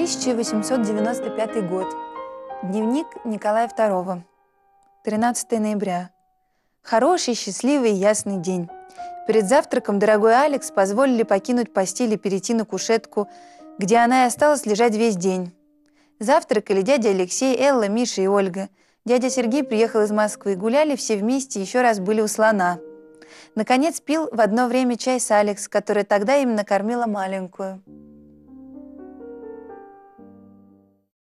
1895 год. Дневник Николая II. 13 ноября. Хороший, счастливый и ясный день. Перед завтраком дорогой Алекс позволили покинуть постель и перейти на кушетку, где она и осталась лежать весь день. Завтракали дядя Алексей, Элла, Миша и Ольга. Дядя Сергей приехал из Москвы. Гуляли все вместе, еще раз были у слона. Наконец пил в одно время чай с Алекс, которая тогда именно кормила маленькую.